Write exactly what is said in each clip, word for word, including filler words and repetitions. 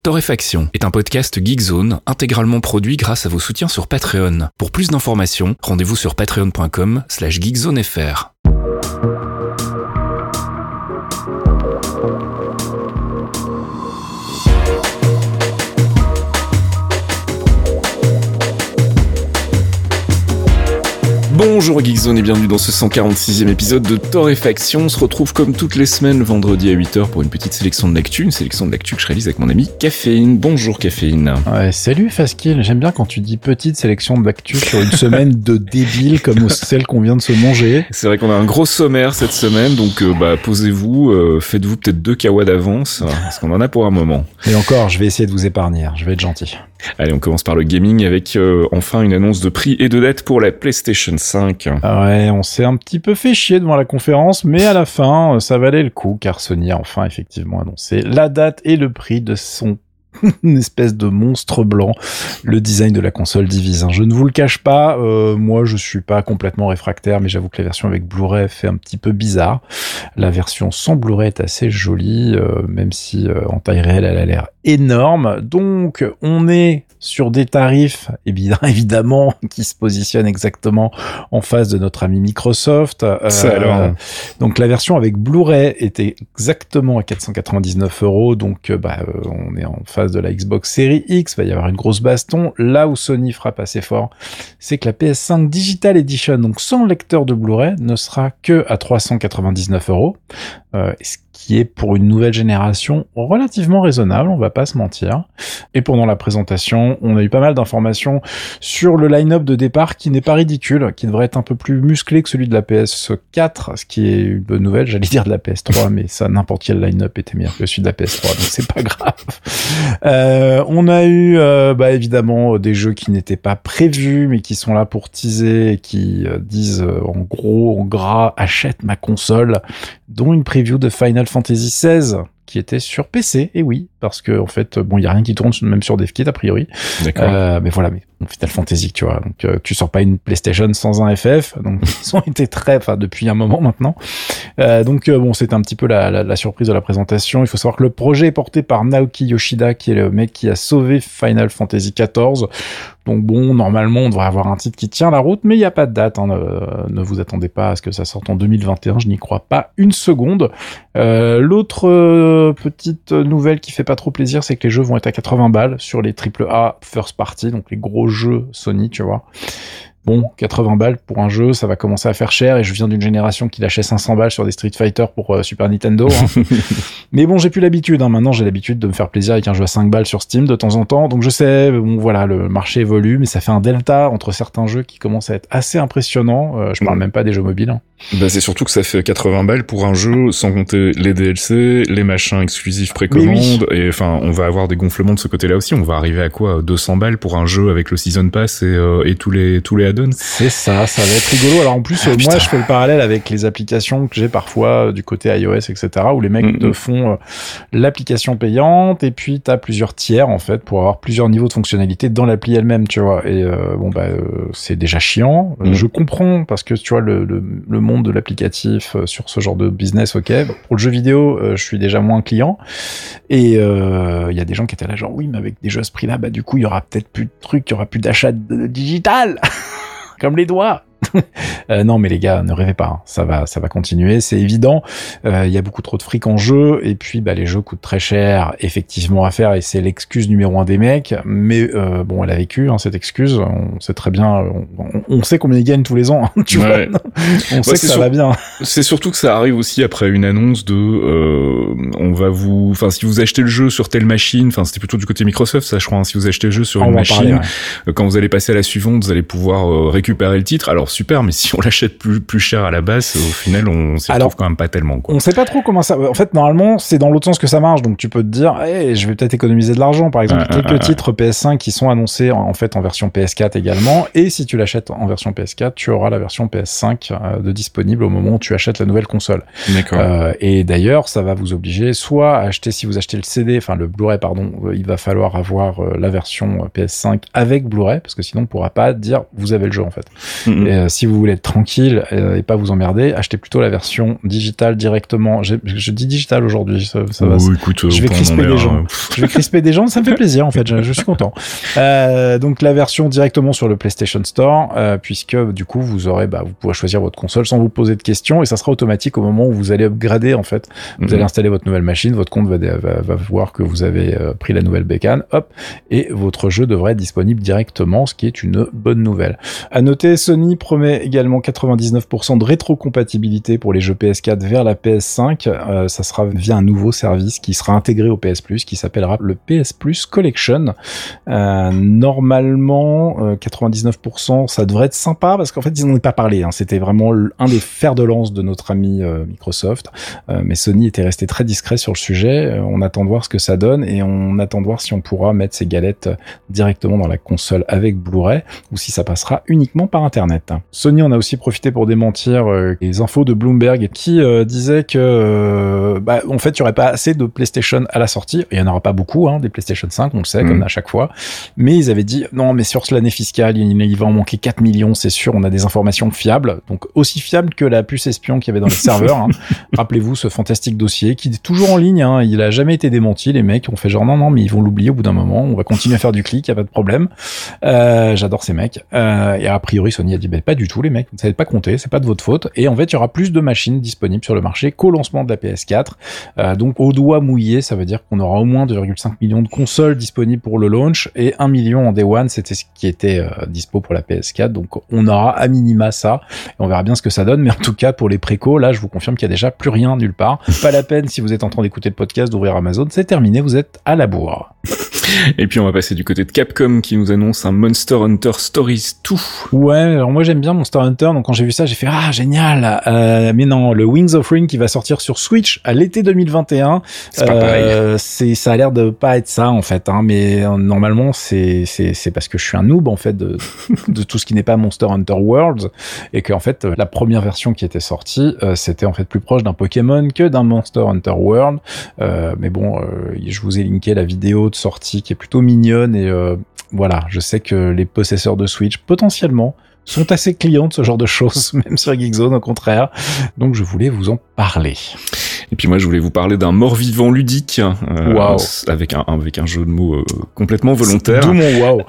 Torréfaction est un podcast Geekzone intégralement produit grâce à vos soutiens sur Patreon. Pour plus d'informations, rendez-vous sur patreon.com slash geekzonefr. Bonjour Geekzone et bienvenue dans ce cent quarante-sixième épisode de Torréfaction. On se retrouve comme toutes les semaines vendredi à huit heures pour une petite sélection de l'actu, une sélection de l'actu que je réalise avec mon ami Caféine. Bonjour Caféine. Ouais, salut Faskill, j'aime bien quand tu dis petite sélection de l'actu sur une semaine de débiles comme celle qu'on vient de se manger. C'est vrai qu'on a un gros sommaire cette semaine, donc euh, bah posez-vous, euh, faites-vous peut-être deux kawas d'avance, parce qu'on en a pour un moment. Et encore, je vais essayer de vous épargner, je vais être gentil. Allez, on commence par le gaming avec euh, enfin une annonce de prix et de date pour la PlayStation cinq. Ah ouais, on s'est un petit peu fait chier devant la conférence, mais à la fin, ça valait le coup, car Sony a enfin effectivement annoncé la date et le prix de son une espèce de monstre blanc, le design de la console divise. Je ne vous le cache pas, euh, moi je suis pas complètement réfractaire, mais j'avoue que la version avec Blu-ray fait un petit peu bizarre. La version sans Blu-ray est assez jolie, euh, même si euh, en taille réelle elle a l'air énorme. Donc on est sur des tarifs évidemment qui se positionnent exactement en face de notre ami Microsoft. Euh, Ça alors. Donc la version avec Blu-ray était exactement à quatre cent quatre-vingt-dix-neuf euros, donc euh, bah, euh, on est en face de la Xbox Series X, va y avoir une grosse baston. Là où Sony frappe assez fort, c'est que la P S cinq Digital Edition, donc sans lecteur de Blu-ray, ne sera que à trois cent quatre-vingt-dix-neuf euros, euh, ce qui est pour une nouvelle génération relativement raisonnable, on va pas se mentir. Et pendant la présentation, on a eu pas mal d'informations sur le line-up de départ qui n'est pas ridicule, qui devrait être un peu plus musclé que celui de la P S quatre, ce qui est une bonne nouvelle, j'allais dire de la P S trois, mais ça, n'importe quel line-up était meilleur que celui de la P S trois, donc c'est pas grave. Euh, on a eu euh, bah évidemment des jeux qui n'étaient pas prévus mais qui sont là pour teaser et qui euh, disent euh, en gros en gras achète ma console, dont une preview de Final Fantasy seize qui était sur P C, et oui, parce que en fait, bon, il y a rien qui tourne même sur DevKit a priori. D'accord. Euh, mais voilà, mais Final Fantasy, tu vois, donc euh, tu sors pas une PlayStation sans un F F, donc ils ont été très, enfin depuis un moment maintenant. Euh, donc euh, bon, c'était un petit peu la, la, la surprise de la présentation. Il faut savoir que le projet est porté par Naoki Yoshida, qui est le mec qui a sauvé Final Fantasy quatorze. Donc bon, normalement, on devrait avoir un titre qui tient la route, mais il n'y a pas de date. Hein, ne, ne vous attendez pas à ce que ça sorte en deux mille vingt et un, je n'y crois pas une seconde. Euh, l'autre euh, petite nouvelle qui fait pas trop plaisir, c'est que les jeux vont être à quatre-vingts balles sur les triple A first party, donc les gros jeux Sony, tu vois. Bon, quatre-vingts balles pour un jeu, ça va commencer à faire cher, et je viens d'une génération qui lâchait cinq cents balles sur des Street Fighter pour euh, Super Nintendo. Hein. Mais bon, j'ai plus l'habitude, hein. Maintenant j'ai l'habitude de me faire plaisir avec un jeu à cinq balles sur Steam de temps en temps, donc je sais, bon voilà, le marché évolue, mais ça fait un delta entre certains jeux qui commencent à être assez impressionnants, euh, je parle mmh. même pas des jeux mobiles. Hein. Bah c'est surtout que ça fait quatre-vingts balles pour un jeu, sans compter les D L C, les machins exclusifs précommande, oui. Et enfin, on va avoir des gonflements de ce côté-là aussi, on va arriver à quoi, deux cents balles pour un jeu avec le Season Pass et, euh, et tous les tous les add-ons. C'est ça, ça va être rigolo. Alors en plus, ah, moi putain. je fais le parallèle avec les applications que j'ai parfois du côté iOS, et cetera, où les mecs mm-hmm. te font euh, l'application payante, et puis t'as plusieurs tiers en fait pour avoir plusieurs niveaux de fonctionnalité dans l'appli elle-même, tu vois. Et euh, bon bah euh, c'est déjà chiant. Mm. Je comprends parce que tu vois le, le, le monde de l'applicatif euh, sur ce genre de business, ok. Pour le jeu vidéo, euh, je suis déjà moins client. Et il euh, y a des gens qui étaient là genre oui, mais avec des jeux à ce prix-là, bah du coup il y aura peut-être plus de trucs, il y aura plus d'achat de digital. Comme les doigts. euh, non mais les gars, ne rêvez pas, hein. ça va, ça va continuer, c'est évident. Il euh, y a beaucoup trop de fric en jeu, et puis bah les jeux coûtent très cher, effectivement à faire, et c'est l'excuse numéro un des mecs. Mais euh, bon, elle a vécu hein, cette excuse. On sait très bien, on, on, on sait combien ils gagnent tous les ans. Hein, tu ouais. vois, on ouais, sait que ça sur... va bien. C'est surtout que ça arrive aussi après une annonce de, euh, on va vous, enfin si vous achetez le jeu sur telle machine, enfin c'était plutôt du côté Microsoft, ça je crois. Hein, si vous achetez le jeu sur on une machine, parler, ouais. quand vous allez passer à la suivante, vous allez pouvoir euh, récupérer le titre. Alors super, mais si on l'achète plus plus cher à la base, au final on s'y retrouve quand même pas tellement, quoi. On sait pas trop comment ça. En fait, normalement, c'est dans l'autre sens que ça marche. Donc tu peux te dire, hey, je vais peut-être économiser de l'argent. Par exemple, ah, quelques ah, titres ah. P S cinq qui sont annoncés en fait en version P S quatre également. Et si tu l'achètes en version P S quatre, tu auras la version P S cinq euh, de disponible au moment où tu achètes la nouvelle console. D'accord. Euh, et d'ailleurs, ça va vous obliger soit à acheter, si vous achetez le C D, enfin le Blu-ray, pardon, euh, il va falloir avoir euh, la version P S cinq avec Blu-ray, parce que sinon on pourra pas dire vous avez le jeu en fait. Mm-hmm. Et, euh, Euh, si vous voulez être tranquille euh, et pas vous emmerder, achetez plutôt la version digitale directement. J'ai, je dis digital aujourd'hui, ça, ça oh, va. Écoute, je vais crisper des gens. Je vais crisper des gens, ça me fait plaisir en fait. Je, je suis content. Euh, donc la version directement sur le PlayStation Store, euh, puisque du coup vous aurez, bah, vous pourrez choisir votre console sans vous poser de questions et ça sera automatique au moment où vous allez upgrader en fait. Vous mm-hmm. allez installer votre nouvelle machine, votre compte va, va, va voir que vous avez euh, pris la nouvelle bécane, hop, et votre jeu devrait être disponible directement, ce qui est une bonne nouvelle. À noter, Sony promet également quatre-vingt-dix-neuf pour cent de rétrocompatibilité pour les jeux P S quatre vers la P S cinq. Euh, ça sera via un nouveau service qui sera intégré au P S Plus, qui s'appellera le P S Plus Collection. Euh, normalement, euh, quatre-vingt-dix-neuf pour cent, ça devrait être sympa parce qu'en fait, ils n'en ont pas parlé. Hein. C'était vraiment un des fers de lance de notre ami euh, Microsoft. Euh, mais Sony était resté très discret sur le sujet. Euh, on attend de voir ce que ça donne et on attend de voir si on pourra mettre ces galettes directement dans la console avec Blu-ray ou si ça passera uniquement par Internet. Sony en a aussi profité pour démentir euh, les infos de Bloomberg qui euh, disait que euh, bah, en fait, il n'y aurait pas assez de PlayStation à la sortie. Il n'y en aura pas beaucoup, hein, des PlayStation cinq, on le sait, mmh. comme à chaque fois. Mais ils avaient dit, non, mais sur l'année fiscale, il, il va en manquer quatre millions, c'est sûr, on a des informations fiables. Donc, aussi fiables que la puce espion qu'il y avait dans les serveurs. Hein. Rappelez-vous ce fantastique dossier qui est toujours en ligne, hein, il a jamais été démenti. Les mecs ont fait genre, non, non, mais ils vont l'oublier au bout d'un moment, on va continuer à faire du clic, il n'y a pas de problème. Euh, j'adore ces mecs. Euh, et a priori, Sony a dit, bah, pas du tout, les mecs, vous ne savez pas compter, c'est pas de votre faute. Et en fait, il y aura plus de machines disponibles sur le marché qu'au lancement de la P S quatre. Euh, donc, au doigt mouillé, ça veut dire qu'on aura au moins deux virgule cinq millions de consoles disponibles pour le launch et un million en Day One, c'était ce qui était euh, dispo pour la P S quatre. Donc, on aura à minima ça. Et on verra bien ce que ça donne. Mais en tout cas, pour les précos, là, je vous confirme qu'il y a déjà plus rien nulle part. Pas la peine, si vous êtes en train d'écouter le podcast, d'ouvrir Amazon. C'est terminé, vous êtes à la bourre. Et puis on va passer du côté de Capcom qui nous annonce un Monster Hunter Stories deux. Ouais, alors moi j'aime bien Monster Hunter, donc quand j'ai vu ça j'ai fait ah génial. Euh, mais non, le Wings of Ruin qui va sortir sur Switch à l'été deux mille vingt et un. C'est pas euh, pareil. C'est ça a l'air de pas être ça en fait, hein, mais euh, normalement c'est c'est c'est parce que je suis un noob en fait de de tout ce qui n'est pas Monster Hunter Worlds et que en fait la première version qui était sortie euh, c'était en fait plus proche d'un Pokémon que d'un Monster Hunter World. Euh, mais bon, euh, je vous ai linké la vidéo de sortie qui est plutôt mignonne et euh, voilà, je sais que les possesseurs de Switch potentiellement sont assez clients de ce genre de choses, même sur Geekzone au contraire. Donc je voulais vous en parler. Et puis moi je voulais vous parler d'un mort-vivant ludique euh, wow. avec un avec un jeu de mots euh, complètement volontaire. D'où mon wow.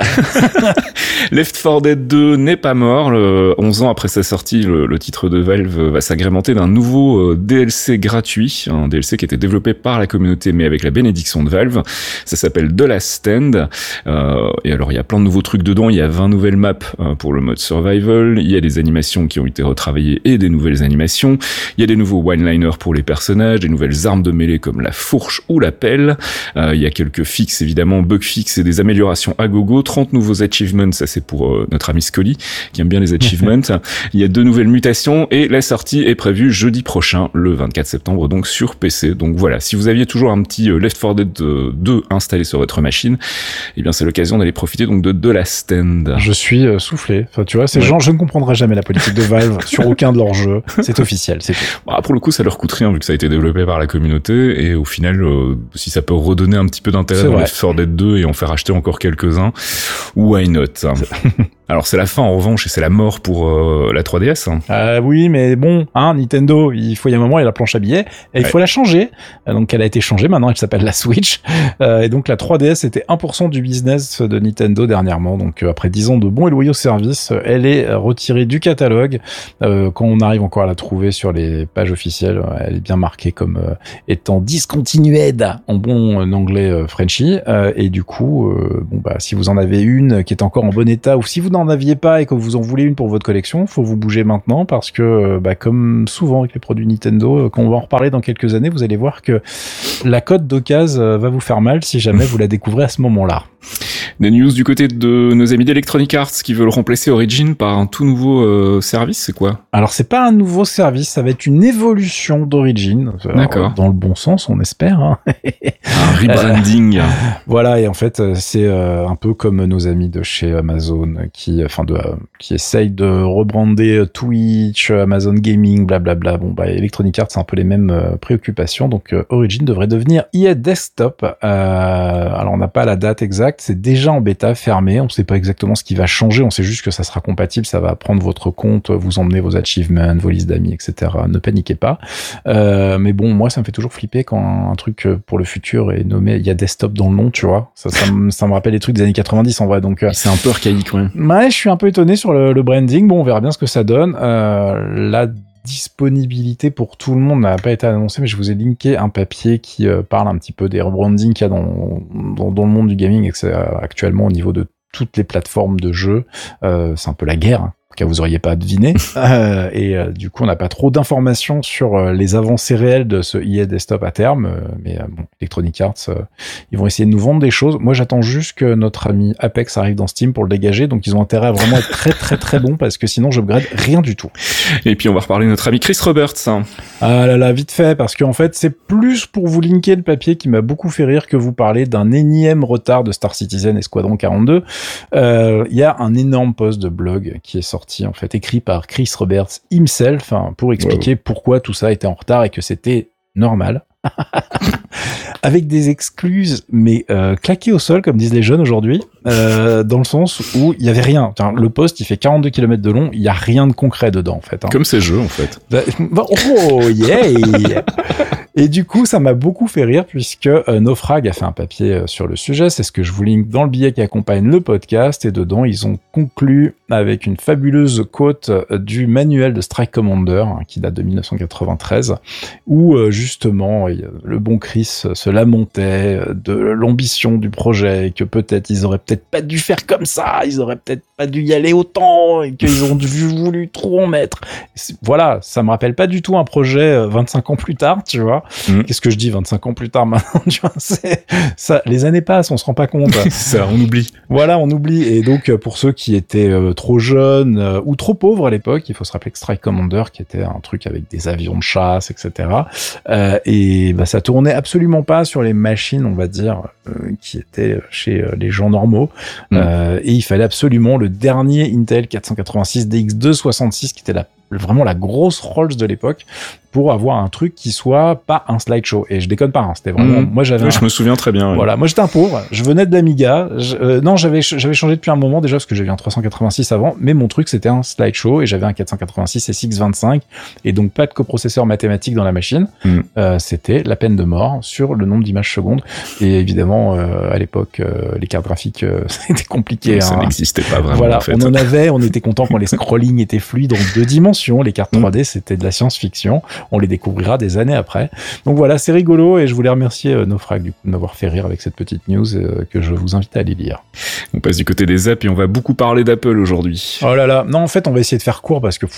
Left four Dead deux n'est pas mort. Le, onze ans après sa sortie, le, le titre de Valve va s'agrémenter d'un nouveau euh, D L C gratuit, un D L C qui était développé par la communauté mais avec la bénédiction de Valve. Ça s'appelle The Last Stand. Euh, et alors il y a plein de nouveaux trucs dedans. Il y a vingt nouvelles maps euh, pour le mode survival. Il y a des animations qui ont été retravaillées et des nouvelles animations. Il y a des nouveaux one-liners pour les personnages, des nouvelles armes de mêlée comme la fourche ou la pelle. Euh, il y a quelques fixes évidemment, bug fixes et des améliorations à gogo. trente nouveaux achievements, ça c'est pour euh, notre ami Scully qui aime bien les achievements. Il y a deux nouvelles mutations et la sortie est prévue jeudi prochain, le vingt-quatre septembre, donc sur P C. Donc voilà, si vous aviez toujours un petit Left four Dead deux installé sur votre machine, eh bien c'est l'occasion d'aller profiter donc de The Last Stand. Je suis euh, soufflé. Enfin, tu vois, ces ouais. gens, je ne comprendrai jamais la politique de Valve sur aucun de leurs jeux. C'est officiel, c'est tout. Bah, pour le coup, ça leur coûte rien vu que ça a été développé par la communauté et au final, euh, si ça peut redonner un petit peu d'intérêt dans Left four Dead deux et en faire acheter encore quelques-uns, why not? Alors c'est la fin en revanche et c'est la mort pour euh, la trois D S. Euh, oui, mais bon, hein, Nintendo, il faut il y a un moment il y a la planche à billets et il ouais. faut la changer. Donc elle a été changée, maintenant elle s'appelle la Switch. Euh, et donc la trois D S était un pour cent du business de Nintendo dernièrement. Donc euh, après dix ans de bons et loyaux services, elle est retirée du catalogue. Euh, quand on arrive encore à la trouver sur les pages officielles, elle est bien marquée comme euh, étant discontinued en bon euh, anglais euh, Frenchy. Euh, et du coup, euh, bon bah si vous en avez une qui est encore en bon état ou si vous n'en aviez pas et que vous en voulez une pour votre collection, faut vous bouger maintenant parce que, bah, comme souvent avec les produits Nintendo, quand on va en reparler dans quelques années, vous allez voir que la cote d'occasion va vous faire mal si jamais vous la découvrez à ce moment-là. Des news du côté de nos amis d'Electronic Arts qui veulent remplacer Origin par un tout nouveau euh, service, c'est quoi? Alors c'est pas un nouveau service, ça va être une évolution d'Origin. D'accord. Dans le bon sens, on espère. Hein. Un rebranding. Euh, voilà, et en fait c'est euh, un peu comme nos amis de chez Amazon qui, enfin de, euh, qui essayent de rebrander Twitch, Amazon Gaming, blablabla. Bon bah Electronic Arts c'est un peu les mêmes euh, préoccupations, donc euh, Origin devrait devenir E A Desktop. Euh, alors on n'a pas la date exacte, c'est déjà déjà en bêta fermée. On sait pas exactement ce qui va changer. On sait juste que ça sera compatible. Ça va prendre votre compte, vous emmener vos achievements, vos listes d'amis, et cetera. Ne paniquez pas. Euh, mais bon, moi, ça me fait toujours flipper quand un truc pour le futur est nommé. Il y a desktop dans le nom, tu vois. Ça, ça, me, ça me rappelle les trucs des années quatre-vingt-dix en vrai. Donc, euh, c'est un peu archaïque, ouais. Ouais, je suis un peu étonné sur le, le branding. Bon, on verra bien ce que ça donne. Euh, la disponibilité pour tout le monde n'a pas été annoncée, mais je vous ai linké un papier qui euh, parle un petit peu des rebrandings qu'il y a dans, dans, dans le monde du gaming et que c'est, euh, actuellement au niveau de toutes les plateformes de jeux. Euh, c'est un peu la guerre, hein, car vous auriez pas deviné. euh, et euh, du coup, on n'a pas trop d'informations sur euh, les avancées réelles de ce E A Desktop à terme. Euh, mais euh, bon, Electronic Arts, euh, ils vont essayer de nous vendre des choses. Moi, j'attends juste que notre ami Apex arrive dans Steam pour le dégager. Donc, ils ont intérêt à vraiment être très, très, très bons parce que sinon, je upgrade rien du tout. Et puis, on va reparler de notre ami Chris Roberts. Hein. Ah là là, vite fait, parce qu'en fait, c'est plus pour vous linker le papier qui m'a beaucoup fait rire que vous parler d'un énième retard de Star Citizen et Squadron quarante-deux. Il euh, y a un énorme post de blog qui est sorti, en fait, écrit par Chris Roberts himself, hein, pour expliquer wow. pourquoi tout ça était en retard et que c'était normal. Avec des excuses, mais euh, claquées au sol, comme disent les jeunes aujourd'hui, euh, dans le sens où il y avait rien. Enfin, le post, il fait quarante-deux kilomètres de long, il y a rien de concret dedans, en fait. Hein. Comme ces jeux, en fait. Bah, oh, yeah. Et du coup, ça m'a beaucoup fait rire puisque euh, Naufrag a fait un papier euh, sur le sujet. C'est ce que je vous link dans le billet qui accompagne le podcast. Et dedans, ils ont conclu avec une fabuleuse quote euh, du manuel de Strike Commander, hein, qui date de dix-neuf cent quatre-vingt-treize, où euh, justement, le bon Chris se lamentait de l'ambition du projet et que peut-être ils auraient peut-être pas dû faire comme ça, ils auraient peut-être pas dû y aller autant et qu'ils ont dû, voulu trop en mettre. Voilà, ça me rappelle pas du tout un projet vingt-cinq ans plus tard, tu vois. Mmh. Qu'est-ce que je dis vingt-cinq ans plus tard maintenant, tu vois, c'est ça, les années passent, on se rend pas compte. Ça, on oublie. Voilà, on oublie. Et donc, pour ceux qui étaient euh, trop jeunes euh, ou trop pauvres à l'époque, il faut se rappeler que Strike Commander, qui était un truc avec des avions de chasse, et cetera. Euh, et bah, ça tournait absolument pas sur les machines, on va dire, euh, qui étaient chez euh, les gens normaux. Mmh. Euh, et il fallait absolument le dernier Intel quatre cent quatre-vingt-six D X deux soixante-six, qui était la vraiment la grosse Rolls de l'époque, pour avoir un truc qui soit pas un slideshow. Et je déconne pas, hein, c'était vraiment... Mmh. Moi, j'avais oui, un... je me souviens très bien. Oui. Voilà, moi j'étais un pauvre, je venais de l'Amiga, je... euh, non, j'avais j'avais changé depuis un moment déjà, parce que j'avais un trois cent quatre-vingt-six avant, mais mon truc c'était un slideshow, et j'avais un quatre cent quatre-vingt-six S X vingt-cinq, et donc pas de coprocesseur mathématique dans la machine. Mmh. Euh, c'était la peine de mort sur le nombre d'images secondes. Et évidemment, euh, à l'époque, euh, les cartes graphiques, euh, c'était compliqué. Ça hein. n'existait pas vraiment, voilà, en fait. On en avait, on était content quand les scrollings étaient fluides en deux dimensions, les cartes trois D, c'était de la science-fiction. On les découvrira des années après. Donc voilà, c'est rigolo, et je voulais remercier euh, Naufrag du coup de m'avoir fait rire avec cette petite news euh, que je vous invite à aller lire. On passe du côté des apps et on va beaucoup parler d'Apple aujourd'hui. Oh là là, non, en fait, on va essayer de faire court parce que...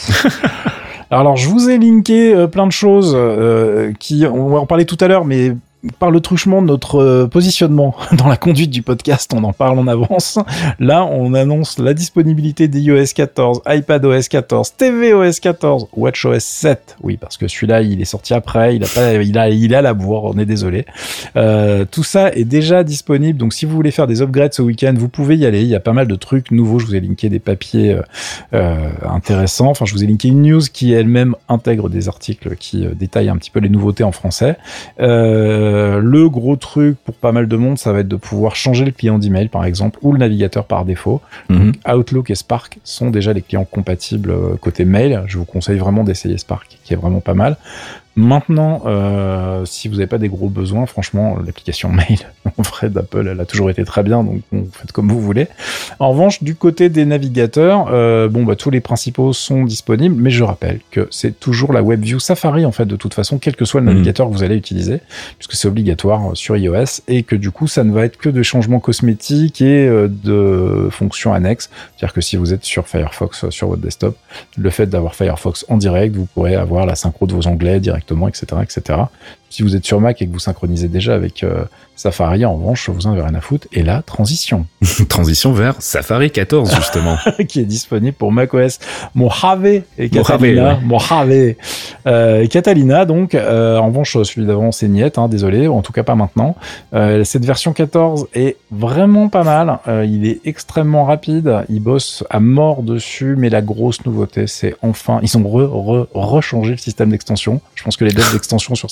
Alors, je vous ai linké euh, plein de choses euh, qui... On va en parler tout à l'heure, mais... par le truchement de notre euh, positionnement dans la conduite du podcast, on en parle en avance. Là, on annonce la disponibilité d'iOS quatorze, iPadOS quatorze, tvOS quatorze, WatchOS sept. Oui, parce que celui-là, il est sorti après, il a pas, il a, il est à la bourre, on est désolé. Euh, tout ça est déjà disponible, donc si vous voulez faire des upgrades ce week-end, vous pouvez y aller. Il y a pas mal de trucs nouveaux. Je vous ai linké des papiers euh, euh, intéressants. Enfin, je vous ai linké une news qui elle-même intègre des articles qui euh, détaillent un petit peu les nouveautés en français. Euh, Euh, le gros truc pour pas mal de monde, ça va être de pouvoir changer le client d'email, par exemple, ou le navigateur par défaut. Mm-hmm. Donc, Outlook et Spark sont déjà les clients compatibles euh, côté mail. Je vous conseille vraiment d'essayer Spark, qui est vraiment pas mal. Maintenant, euh, si vous n'avez pas des gros besoins, franchement, l'application mail, en vrai, d'Apple, elle a toujours été très bien, donc bon, faites comme vous voulez. En revanche, du côté des navigateurs, euh, bon, bah, tous les principaux sont disponibles, mais je rappelle que c'est toujours la WebView Safari, en fait, de toute façon, quel que soit le mmh. navigateur que vous allez utiliser, puisque c'est obligatoire sur iOS, et que du coup, ça ne va être que de changements cosmétiques et euh, de fonctions annexes. C'est-à-dire que si vous êtes sur Firefox, sur votre desktop, le fait d'avoir Firefox en direct, vous pourrez avoir la synchro de vos onglets directement, et cetera, et cetera. Si vous êtes sur Mac et que vous synchronisez déjà avec euh, Safari, en revanche, vous en avez rien à foutre. Et là, transition. Transition vers Safari quatorze, justement. Qui est disponible pour macOS Mojave et Catalina. Mojave, ouais. euh, et Catalina, donc, euh, en revanche, celui d'avant, c'est niette, hein, désolé, en tout cas pas maintenant. Euh, cette version quatorze est vraiment pas mal. Euh, il est extrêmement rapide. Il bosse à mort dessus, mais la grosse nouveauté, c'est enfin, ils ont re, re, rechangé le système d'extension. Je pense que les devs d'extension sur Safari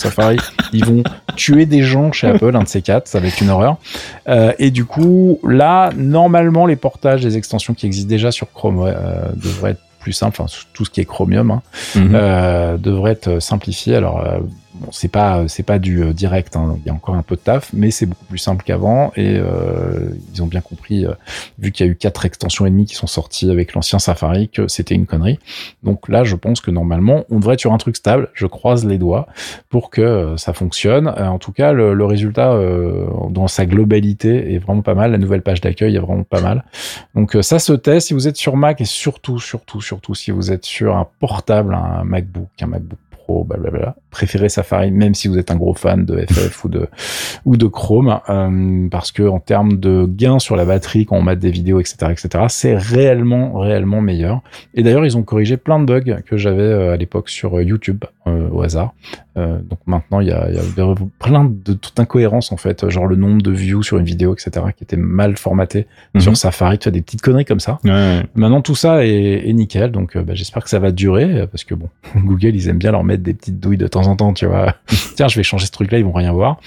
Ils vont tuer des gens chez Apple, un de ces quatre, ça va être une horreur. Euh, et du coup, là, normalement, les portages des extensions qui existent déjà sur Chrome euh, devraient être plus simples, enfin tout ce qui est Chromium, hein, mm-hmm. euh, devrait être simplifié. Alors euh, bon, c'est pas c'est pas du euh, direct, hein, il y a encore un peu de taf, mais c'est beaucoup plus simple qu'avant et euh, ils ont bien compris, euh, vu qu'il y a eu quatre extensions et demie qui sont sorties avec l'ancien Safari, que c'était une connerie. Donc là, je pense que normalement, on devrait être sur un truc stable. Je croise les doigts pour que euh, ça fonctionne. Euh, en tout cas, le, le résultat euh, dans sa globalité est vraiment pas mal. La nouvelle page d'accueil est vraiment pas mal. Donc euh, ça se teste. Si vous êtes sur Mac et surtout, surtout, surtout si vous êtes sur un portable, un MacBook, un MacBook Pro, blablabla, préférez Safari, même si vous êtes un gros fan de F F ou de ou de Chrome, euh, parce que en termes de gains sur la batterie quand on mate des vidéos, et cetera, et cetera, c'est réellement, réellement meilleur. Et d'ailleurs, ils ont corrigé plein de bugs que j'avais euh, à l'époque sur YouTube euh, au hasard. Euh, donc maintenant, il y a, il y a plein de toute incohérence en fait, genre le nombre de views sur une vidéo, et cetera, qui était mal formaté mm-hmm. sur Safari, tu fais des petites conneries comme ça. Ouais, ouais. Maintenant, tout ça est, est nickel, donc euh, bah, j'espère que ça va durer, parce que bon, Google, ils aiment bien leur mettre des petites douilles de temps en temps, tu vois. Tiens, je vais changer ce truc-là, ils vont rien voir.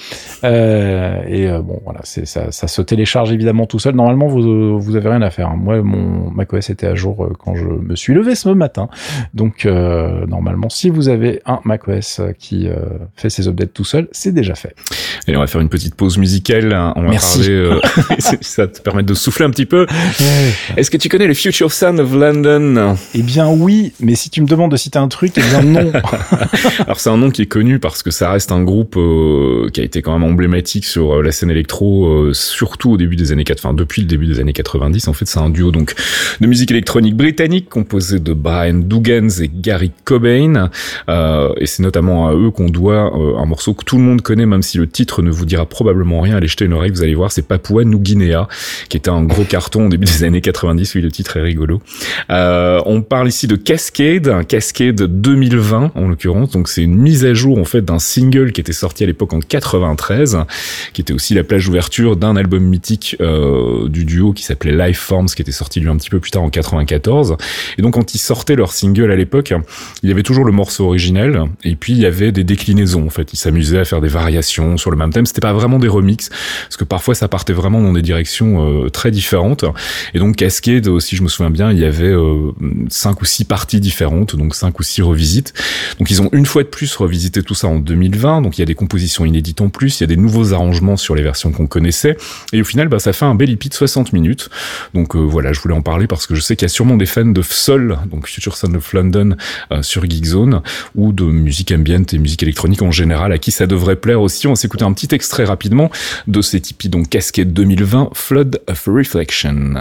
Euh, et euh, bon, voilà, c'est ça, ça se télécharge évidemment tout seul. Normalement, vous vous avez rien à faire. Moi, mon macOS était à jour euh, quand je me suis levé ce matin. Donc euh, normalement, si vous avez un macOS qui euh, fait ses updates tout seul, c'est déjà fait. Et on va faire une petite pause musicale. On va Merci. parler. Euh, ça te permet de souffler un petit peu. Est-ce que tu connais les Future Sound of London? Eh bien oui, mais si tu me demandes de citer un truc, eh bien non. Alors c'est un nom qui est connu parce que ça reste un groupe euh, qui a été quand même emblématique sur euh, la scène électro, euh, surtout au début des années quatre, enfin depuis le début des années quatre-vingt-dix. En fait, c'est un duo donc de musique électronique britannique composé de Brian Dugans et Gary Cobain, euh, et c'est notamment à eux qu'on doit euh, un morceau que tout le monde connaît, même si le titre ne vous dira probablement rien. Allez jeter une oreille, vous allez voir, c'est Papua New Guinea, qui était un gros carton au début des années quatre-vingt-dix. Oui, le titre est rigolo. Euh, on parle ici de Cascade, Cascade deux mille vingt en l'occurrence. Donc c'est une mise à jour en fait d'un single qui était sorti à l'époque en quatre-vingt-treize, qui était aussi la plage d'ouverture d'un album mythique euh, du duo qui s'appelait Lifeforms, qui était sorti lui un petit peu plus tard en quatre-vingt-quatorze. Et donc quand ils sortaient leur single à l'époque, il y avait toujours le morceau original et puis il y avait des déclinaisons en fait. Ils s'amusaient à faire des variations sur le même thème. C'était pas vraiment des remixes parce que parfois ça partait vraiment dans des directions euh, très différentes. Et donc Cascade, si je me souviens bien, il y avait euh, cinq ou six parties différentes, donc cinq ou six revisites. Donc ils ont une fois de plus revisité tout ça en deux mille vingt, donc il y a des compositions inédites en plus, il y a des nouveaux arrangements sur les versions qu'on connaissait, et au final bah, ça fait un bel E P de soixante minutes, donc euh, voilà, je voulais en parler parce que je sais qu'il y a sûrement des fans de Soul, donc Future Sound of London euh, sur Geekzone, ou de musique ambient et musique électronique en général, à qui ça devrait plaire aussi. On va s'écouter un petit extrait rapidement de cet E P, donc Cascade deux mille vingt, Flood of Reflection.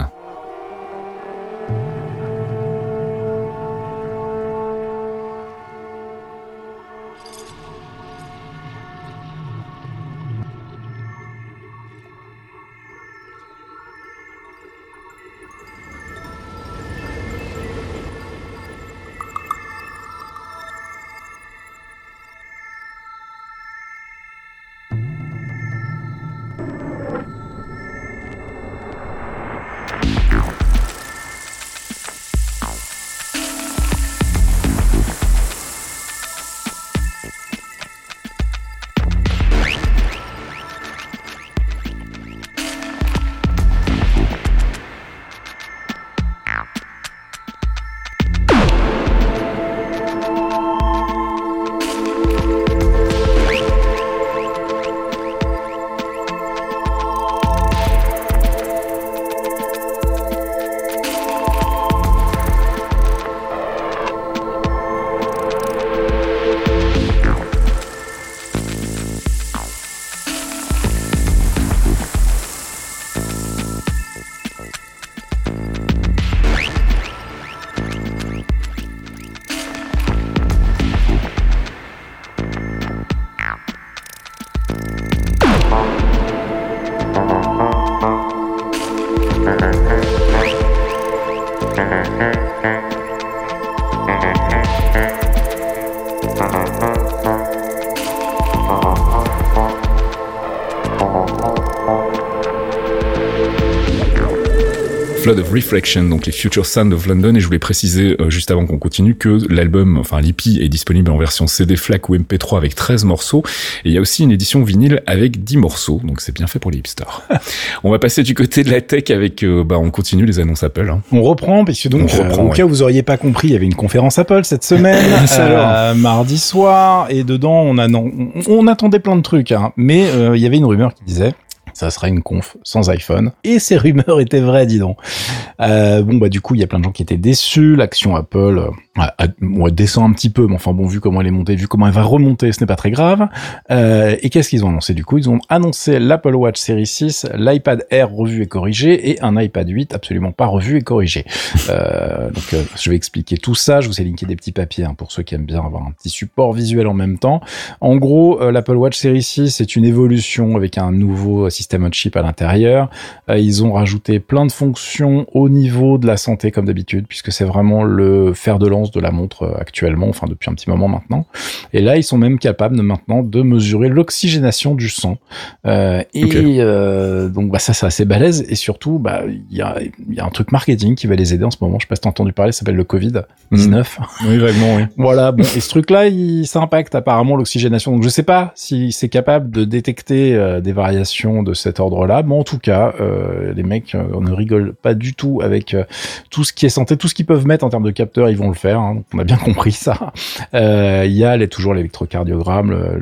Flood of Reflection, donc les Future Sound of London, et je voulais préciser euh, juste avant qu'on continue que l'album, enfin l'E P est disponible en version C D, FLAC ou M P trois avec treize morceaux, et il y a aussi une édition vinyle avec dix morceaux, donc c'est bien fait pour les hipsters. On va passer du côté de la tech avec, euh, bah on continue les annonces Apple. Hein. On reprend, parce que donc, on reprend, euh, au ouais. cas où vous auriez pas compris, il y avait une conférence Apple cette semaine, euh, mardi soir, et dedans on, a, on, on attendait plein de trucs, hein, mais euh, il y avait une rumeur qui disait ça sera une conf sans iPhone. Et ces rumeurs étaient vraies, dis donc. Euh, bon, bah, du coup, il y a plein de gens qui étaient déçus. L'action Apple, euh, a, a, ouais, descend un petit peu. Mais enfin, bon, vu comment elle est montée, vu comment elle va remonter, ce n'est pas très grave. Euh, et qu'est-ce qu'ils ont annoncé, du coup? Ils ont annoncé l'Apple Watch Series six, l'iPad Air revu et corrigé, et un iPad huit absolument pas revu et corrigé. Euh, donc, euh, je vais expliquer tout ça. Je vous ai linké des petits papiers, hein, pour ceux qui aiment bien avoir un petit support visuel en même temps. En gros, euh, l'Apple Watch Series six, c'est une évolution avec un nouveau système on chip à l'intérieur. Euh, ils ont rajouté plein de fonctions au niveau de la santé comme d'habitude, puisque c'est vraiment le fer de lance de la montre euh, actuellement, enfin depuis un petit moment maintenant. Et là, ils sont même capables de maintenant de mesurer l'oxygénation du sang. Euh, et okay. euh, donc bah ça c'est assez balèze, et surtout bah il y a il y a un truc marketing qui va les aider en ce moment. Je sais pas si t'as entendu parler, ça s'appelle le covid dix-neuf. Mmh. Oui, vaguement, oui. Voilà, bon, et ce truc-là, il, ça impacte apparemment l'oxygénation. Donc je sais pas si c'est capable de détecter euh, des variations de cet ordre-là, mais en tout cas, euh, les mecs euh, on ne rigole pas du tout avec euh, tout ce qui est santé, tout ce qu'ils peuvent mettre en termes de capteurs, ils vont le faire. Hein, donc on a bien compris ça. Euh, il y a les, toujours l'électrocardiogramme, le,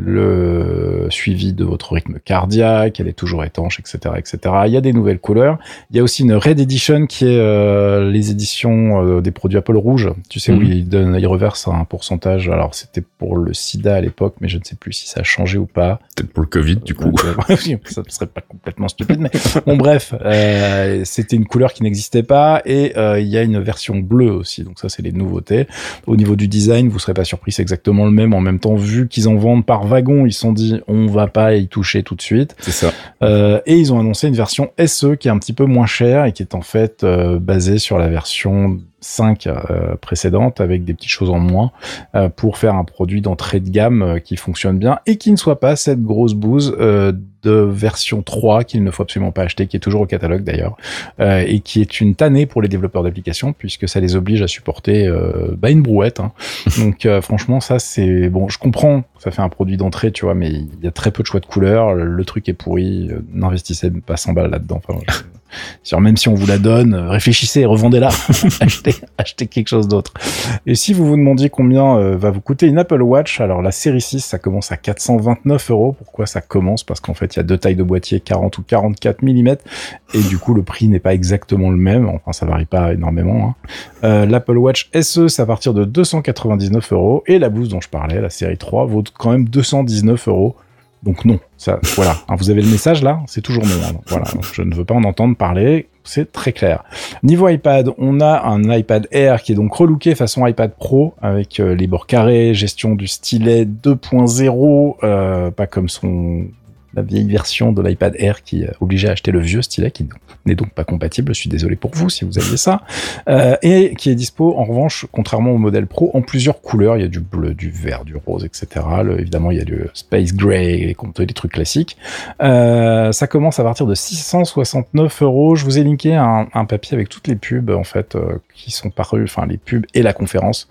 le suivi de votre rythme cardiaque, elle est toujours étanche, et cetera, et cetera. Il y a des nouvelles couleurs. Il y a aussi une Red Edition qui est euh, les éditions euh, des produits Apple rouge. Tu sais, mmh. où ils donnent, ils reversent un pourcentage. Alors c'était pour le sida à l'époque, mais je ne sais plus si ça a changé ou pas. Peut-être pour le Covid, du coup. Ça ne serait pas complètement stupide, mais bon, bref, euh, c'était une couleur qui n'existait pas, et euh, il y a une version bleue aussi. Donc ça, c'est les nouveautés. Au niveau du design, vous serez pas surpris, c'est exactement le même. En même temps, vu qu'ils en vendent par wagon, ils se sont dit, on va pas y toucher tout de suite. C'est ça. Euh, et ils ont annoncé une version S E qui est un petit peu moins chère et qui est en fait euh, basée sur la version cinq euh, précédente, avec des petites choses en moins, euh, pour faire un produit d'entrée de gamme euh, qui fonctionne bien et qui ne soit pas cette grosse bouse euh, de version trois qu'il ne faut absolument pas acheter, qui est toujours au catalogue d'ailleurs, euh, et qui est une tannée pour les développeurs d'applications, puisque ça les oblige à supporter euh, bah, une brouette. Hein. Donc euh, franchement, ça c'est... Bon, je comprends, ça fait un produit d'entrée, tu vois, mais il y a très peu de choix de couleurs, le, le truc est pourri, euh, n'investissez pas cent balles là-dedans. Enfin, je... Sur, même si on vous la donne, réfléchissez, revendez-la, achetez, achetez quelque chose d'autre. Et si vous vous demandiez combien euh, va vous coûter une Apple Watch, alors la série six, ça commence à quatre cent vingt-neuf euros. Pourquoi ça commence? Parce qu'en fait, il y a deux tailles de boîtier, quarante ou quarante-quatre millimètres, et du coup, le prix n'est pas exactement le même. Enfin, ça varie pas énormément. Hein. Euh, L'Apple Watch S E, c'est à partir de deux cent quatre-vingt-dix-neuf euros, et la bouse dont je parlais, la série trois, vaut quand même deux cent dix-neuf euros. Donc non, ça, voilà. Hein, vous avez le message là, c'est toujours non. Hein, donc, voilà, donc, je ne veux pas en entendre parler, c'est très clair. Niveau iPad, on a un iPad Air qui est donc relooké façon iPad Pro, avec euh, les bords carrés, gestion du stylet deux point zéro, euh, pas comme son... la vieille version de l'iPad Air qui obligeait à acheter le vieux stylet, qui n'est donc pas compatible, je suis désolé pour vous si vous aviez ça, euh, et qui est dispo en revanche, contrairement au modèle Pro, en plusieurs couleurs. Il y a du bleu, du vert, du rose, et cetera. Le, évidemment, il y a du Space Gray, et des trucs classiques. Euh, ça commence à partir de six cent soixante-neuf euros. Je vous ai linké un, un papier avec toutes les pubs en fait euh, qui sont parues, enfin les pubs et la conférence.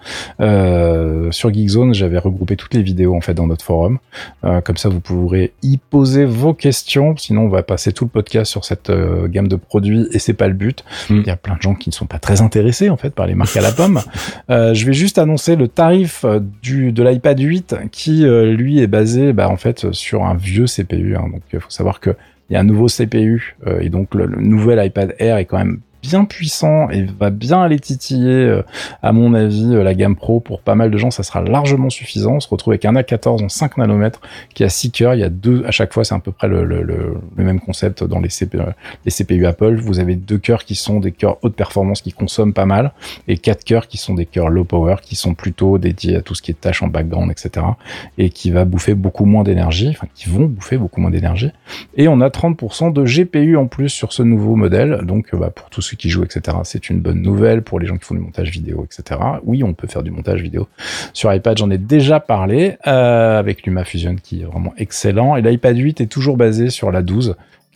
Euh, sur Geekzone, j'avais regroupé toutes les vidéos en fait dans notre forum. Euh, comme ça, vous pourrez y poser vos questions, sinon on va passer tout le podcast sur cette euh, gamme de produits et c'est pas le but. Mm. Il y a plein de gens qui ne sont pas très intéressés en fait par les marques à la pomme. Euh, je vais juste annoncer le tarif du de l'iPad huit qui euh, lui est basé bah, en fait sur un vieux C P U. Hein. Donc il faut savoir que il y a un nouveau C P U euh, et donc le, le nouvel iPad Air est quand même bien puissant et va bien aller titiller, euh, à mon avis, euh, la gamme Pro. Pour pas mal de gens, ça sera largement suffisant. On se retrouve avec un A quatorze en cinq nanomètres qui a six cœurs. Il y a deux à chaque fois, c'est à peu près le, le, le, le même concept dans les, C P U, les C P U Apple. Vous avez deux cœurs qui sont des cœurs haute performance qui consomment pas mal et quatre cœurs qui sont des cœurs low power qui sont plutôt dédiés à tout ce qui est tâches en background, et cetera. et qui va bouffer beaucoup moins d'énergie, enfin qui vont bouffer beaucoup moins d'énergie. Et on a trente pour cent de G P U en plus sur ce nouveau modèle. Donc, bah, pour tous ceux qui jouent, et cetera. C'est une bonne nouvelle pour les gens qui font du montage vidéo, et cetera. Oui, on peut faire du montage vidéo sur iPad, j'en ai déjà parlé, euh, avec LumaFusion qui est vraiment excellent. Et l'iPad huit est toujours basé sur la douze,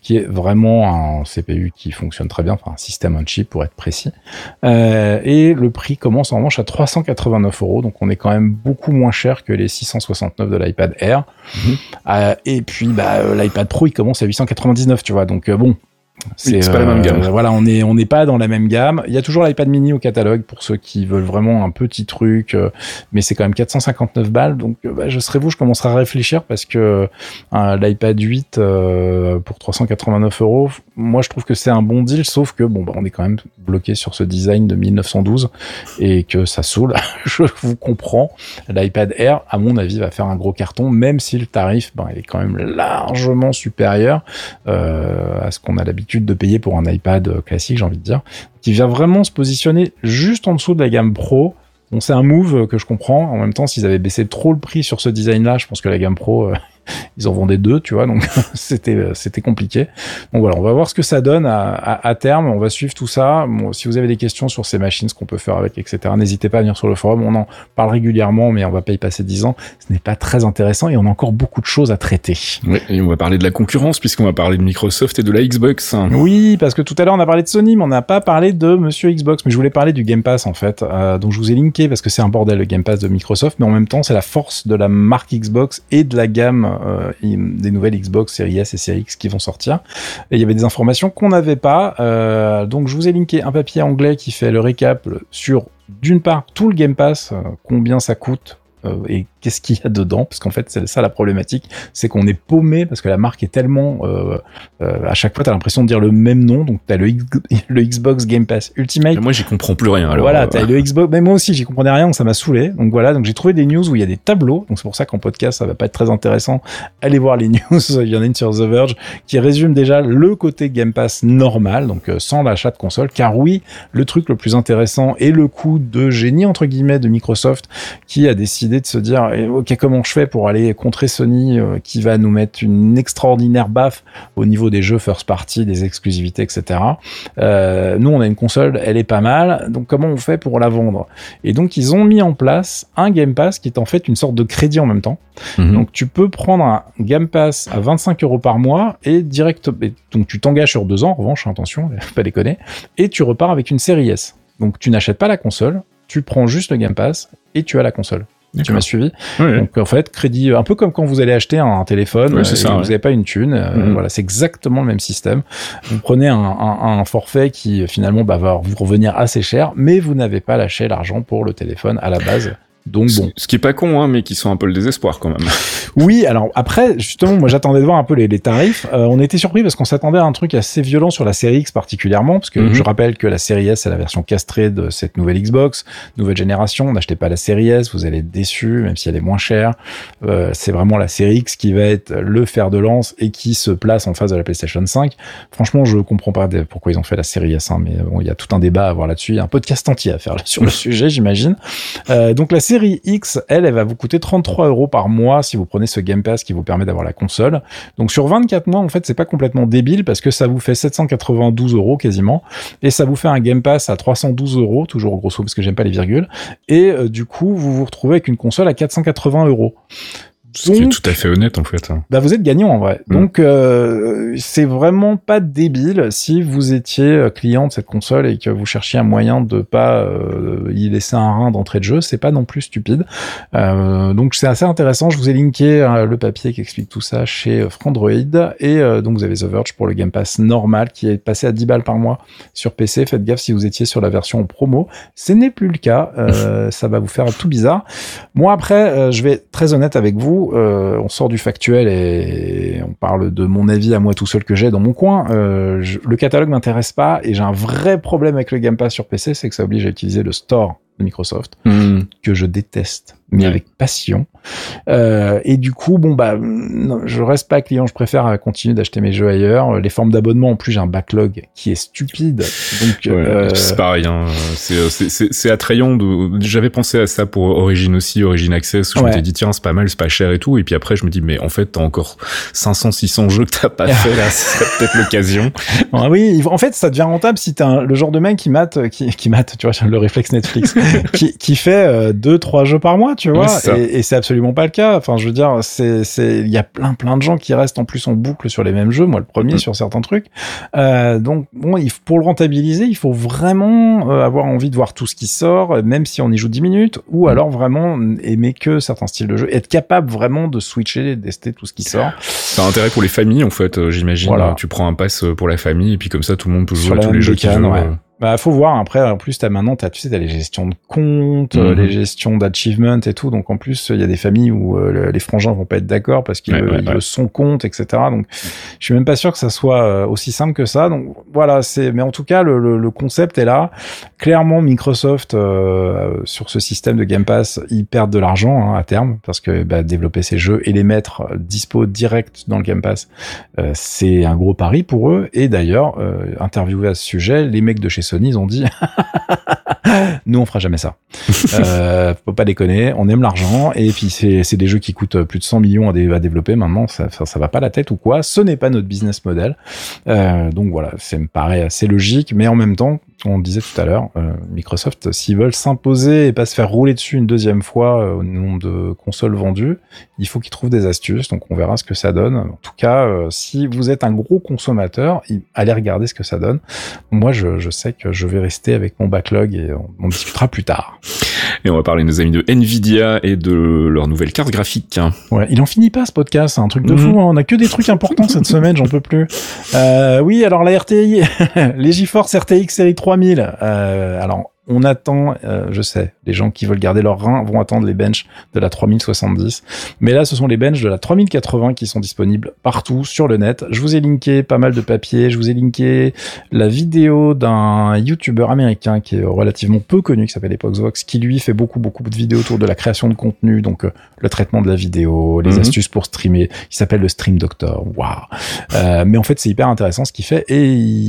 qui est vraiment un C P U qui fonctionne très bien, enfin un système on chip pour être précis. Euh, et le prix commence en revanche à trois cent quatre-vingt-neuf euros, donc on est quand même beaucoup moins cher que les six cent soixante-neuf de l'iPad Air. Mmh. Euh, et puis bah, l'iPad Pro il commence à huit cent quatre-vingt-dix-neuf, tu vois, donc euh, bon. C'est, oui, c'est pas euh, la même gamme. Voilà, on est on n'est pas dans la même gamme. Il y a toujours l'iPad mini au catalogue pour ceux qui veulent vraiment un petit truc, euh, mais c'est quand même quatre cent cinquante-neuf balles. Donc, euh, bah, je serais vous, je commencerai à réfléchir parce que euh, l'iPad huit euh, pour trois cent quatre-vingt-neuf euros, moi je trouve que c'est un bon deal, sauf que bon, bah, on est quand même bloqué sur ce design de mille neuf cent douze et que ça saoule. Je vous comprends. L'iPad Air, à mon avis, va faire un gros carton, même si le tarif, ben, il est quand même largement supérieur euh, à ce qu'on a l'habitude de payer pour un iPad classique, j'ai envie de dire, qui vient vraiment se positionner juste en dessous de la gamme Pro. Bon, c'est un move que je comprends. En même temps, s'ils avaient baissé trop le prix sur ce design-là, je pense que la gamme Pro, euh, ils en vendaient deux, tu vois, donc c'était c'était compliqué. Donc voilà, on va voir ce que ça donne à, à, à terme. On va suivre tout ça. Bon, si vous avez des questions sur ces machines, ce qu'on peut faire avec, et cetera, n'hésitez pas à venir sur le forum. On en parle régulièrement, mais on va pas y passer dix ans. Ce n'est pas très intéressant et on a encore beaucoup de choses à traiter. Oui, et on va parler de la concurrence puisqu'on va parler de Microsoft et de la Xbox. Oui, parce que tout à l'heure on a parlé de Sony, mais on n'a pas parlé de Monsieur Xbox. Mais je voulais parler du Game Pass en fait. Euh, donc je vous ai linké parce que c'est un bordel le Game Pass de Microsoft, mais en même temps c'est la force de la marque Xbox et de la gamme euh, des nouvelles Xbox Series S et Series X qui vont sortir. Et il y avait des informations qu'on n'avait pas. Euh, donc je vous ai linké un papier anglais qui fait le récap sur, d'une part, tout le Game Pass, euh, combien ça coûte euh, et qu'est-ce qu'il y a dedans, parce qu'en fait c'est ça la problématique, c'est qu'on est paumé parce que la marque est tellement euh, euh, à chaque fois t'as l'impression de dire le même nom, donc t'as le, X, le Xbox Game Pass Ultimate. Et moi j'y comprends plus rien. Alors voilà, euh... t'as le Xbox, mais moi aussi j'y comprenais rien, donc ça m'a saoulé. Donc voilà, donc j'ai trouvé des news où il y a des tableaux, donc c'est pour ça qu'en podcast ça va pas être très intéressant. Allez voir les news, il y en a une sur The Verge qui résume déjà le côté Game Pass normal, donc euh, sans l'achat de console, car oui, le truc le plus intéressant est le coup de génie entre guillemets de Microsoft qui a décidé de se dire ok, comment je fais pour aller contrer Sony euh, qui va nous mettre une extraordinaire baffe au niveau des jeux first party, des exclusivités, et cetera. Euh, nous, on a une console, elle est pas mal, donc comment on fait pour la vendre? Et donc, ils ont mis en place un Game Pass qui est en fait une sorte de crédit en même temps. Mmh. Donc, tu peux prendre un Game Pass à vingt-cinq euros par mois et direct, et donc tu t'engages sur deux ans, en revanche, attention, faut pas déconner, et tu repars avec une série S. Donc, tu n'achètes pas la console, tu prends juste le Game Pass et tu as la console. D'accord. Tu m'as suivi. Oui, donc en fait, crédit, un peu comme quand vous allez acheter un, un téléphone, oui, c'est ça, et ouais. Vous n'avez pas une thune. Euh, mmh. Voilà, c'est exactement le même système. Vous prenez un, un, un forfait qui finalement bah, va vous revenir assez cher, mais vous n'avez pas lâché l'argent pour le téléphone à la base. Donc bon. Ce qui est pas con, hein, mais qui sont un peu le désespoir quand même. Oui, alors après, justement, moi j'attendais de voir un peu les, les tarifs. Euh, on était surpris parce qu'on s'attendait à un truc assez violent sur la série X particulièrement, parce que mm-hmm. je rappelle que la série S c'est la version castrée de cette nouvelle Xbox, nouvelle génération. N'achetez pas la série S, vous allez être déçus, même si elle est moins chère. Euh, c'est vraiment la série X qui va être le fer de lance et qui se place en face de la PlayStation cinq. Franchement, je comprends pas pourquoi ils ont fait la série S, hein, mais bon, il y a tout un débat à avoir là-dessus. Il y a un podcast entier à faire là, sur le sujet, j'imagine. Euh, donc la série X, elle, elle va vous coûter trente-trois euros par mois si vous prenez ce Game Pass qui vous permet d'avoir la console. Donc sur vingt-quatre mois, en fait, c'est pas complètement débile parce que ça vous fait sept cent quatre-vingt-douze euros quasiment et ça vous fait un Game Pass à trois cent douze euros, toujours grosso parce que j'aime pas les virgules. Et euh, du coup, vous vous retrouvez avec une console à quatre cent quatre-vingts euros. Ce qui est tout à fait honnête en fait. Bah vous êtes gagnant en vrai. Mmh. Donc euh, c'est vraiment pas débile si vous étiez client de cette console et que vous cherchiez un moyen de pas euh, y laisser un rein d'entrée de jeu, c'est pas non plus stupide. Euh, donc c'est assez intéressant. Je vous ai linké euh, le papier qui explique tout ça chez Frandroid et euh, donc vous avez The Verge pour le Game Pass normal qui est passé à dix balles par mois sur P C. Faites gaffe si vous étiez sur la version promo. Ce n'est plus le cas. Euh, ça va vous faire tout bizarre. Moi après, euh, je vais être très honnête avec vous. Euh, on sort du factuel et on parle de mon avis à moi tout seul que j'ai dans mon coin. Euh, je, le catalogue m'intéresse pas et j'ai un vrai problème avec le Game Pass sur P C, c'est que ça oblige à utiliser le store de Microsoft, mmh. que je déteste, mais ouais. avec passion. Euh, et du coup, bon bah, non, je reste pas client, je préfère continuer d'acheter mes jeux ailleurs. Les formes d'abonnement, en plus, j'ai un backlog qui est stupide. Donc, ouais, euh... c'est pareil, hein. C'est, c'est, c'est, c'est attrayant. De... J'avais pensé à ça pour Origin aussi, Origin Access, où je ouais. m'étais dit tiens, c'est pas mal, c'est pas cher et tout. Et puis après, je me dis mais en fait, t'as encore cinq cents, six cents jeux que t'as pas fait là, ce serait peut-être l'occasion. Ah oui, en fait, ça devient rentable si t'es un, le genre de mec qui mate, qui, qui mate, tu vois, le réflexe Netflix, qui, qui fait euh, deux, trois jeux par mois, tu vois. Ouais, et, et c'est absolument pas le cas. Enfin, je veux dire, c'est, c'est, il y a plein, plein de gens qui restent en plus en boucle sur les mêmes jeux. Moi, le premier mmh. sur certains trucs. Euh, donc, bon, il, pour le rentabiliser, il faut vraiment euh, avoir envie de voir tout ce qui sort, même si on y joue dix minutes, ou mmh. alors vraiment aimer que certains styles de jeu, être capable vraiment de switcher, de tester tout ce qui sort. C'est un intérêt pour les familles, en fait, euh, j'imagine. Voilà. Tu prends un pass pour la famille, et puis comme ça, tout le monde peut jouer à tous les jeux qu'ils veulent. Ouais. Bah, faut voir. Après, en plus, t'as maintenant, t'as, tu sais, t'as les gestions de comptes, mm-hmm. les gestions d'achievement et tout. Donc, en plus, il y a des familles où euh, les frangins vont pas être d'accord parce qu'ils ouais, veulent, ouais, ouais. veulent son compte, et cetera. Donc, je suis même pas sûr que ça soit aussi simple que ça. Donc, voilà, c'est, mais en tout cas, le, le, le concept est là. Clairement, Microsoft, euh, sur ce système de Game Pass, ils perdent de l'argent, hein, à terme, parce que, bah, développer ces jeux et les mettre dispo direct dans le Game Pass, euh, c'est un gros pari pour eux. Et d'ailleurs, euh, interviewé à ce sujet, les mecs de chez Sony, ils ont dit nous on fera jamais ça. euh, faut pas déconner, on aime l'argent et puis c'est c'est des jeux qui coûtent plus de cent millions à, dé, à développer maintenant, ça, ça ça va pas la tête ou quoi, ce n'est pas notre business model. Euh, donc voilà, ça me paraît assez logique, mais en même temps, on le disait tout à l'heure, euh, Microsoft, s'ils veulent s'imposer et pas se faire rouler dessus une deuxième fois euh, au nombre de consoles vendues, il faut qu'ils trouvent des astuces, donc on verra ce que ça donne. En tout cas, euh, si vous êtes un gros consommateur, allez regarder ce que ça donne. Moi, je, je sais que je vais rester avec mon backlog et on, on discutera plus tard. Et on va parler de nos amis de Nvidia et de leur nouvelle carte graphique. Ouais, il en finit pas ce podcast, c'est un truc de mmh. fou, hein. On a que des trucs importants cette semaine, j'en peux plus. Euh, oui, alors la R T I, les GeForce R T X série trois mille, euh, alors on attend, euh, je sais, les gens qui veulent garder leur rein vont attendre les benches de la trois mille soixante-dix. Mais là, ce sont les benches de la trois mille quatre-vingts qui sont disponibles partout sur le net. Je vous ai linké pas mal de papiers. Je vous ai linké la vidéo d'un YouTuber américain qui est relativement peu connu, qui s'appelle Epoxvox, qui lui fait beaucoup, beaucoup de vidéos autour de la création de contenu, donc euh, le traitement de la vidéo, les mmh. astuces pour streamer. Il s'appelle le Stream Doctor. Waouh. Euh, mais en fait, c'est hyper intéressant ce qu'il fait et